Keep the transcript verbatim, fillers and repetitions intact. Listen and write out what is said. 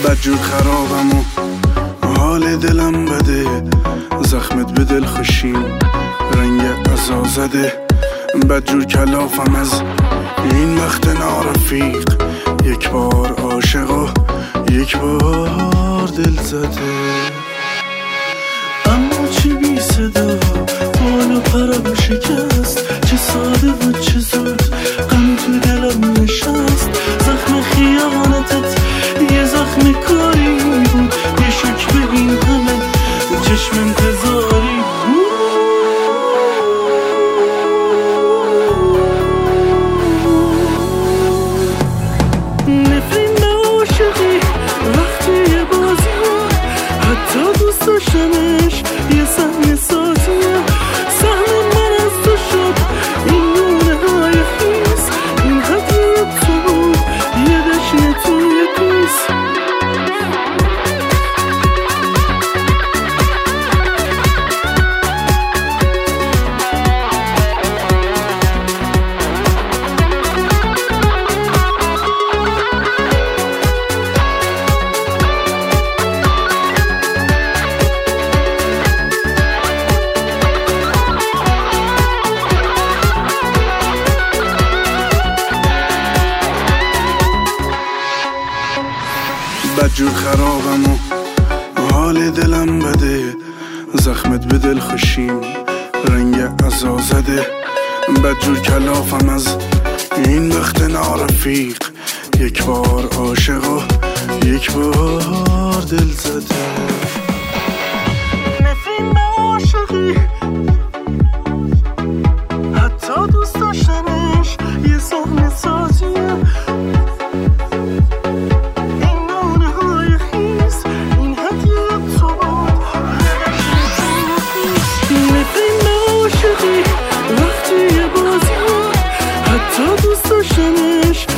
بدجور خرابم و حال دلم بده، زخمت به دل خوشیم رنگ عزا زده. بدجور کلافم از این وقت نارفیق، یک بار عاشق و یک بار دل زده. اما چی بی صدا بال و پرم شکست، چه ساده بود چه زود غم تو دلم نشست. زخم خیانتت یه زخم کاری بود، یه شک ببین همه چشم انتظاری بود. نفرین به عاشقی وقتی یه بازیه، حتی دوست داشتنش یه سهم سازیه. سهم من از تو شد این نونه های خیز، این هدیه تو بود یه دشنه توی پیز. بدجور خرابم و حال دلم بده، زخمت به دل خوشیم رنگ عزا زده. بدجور کلافم از این وقت نارفیق، یک بار عاشق و یک بار دل زده. نفرین به عاشقی حتی دوست داشتنش یه سهم سازیه. وقتی یه بازی حتی دوست داشتنش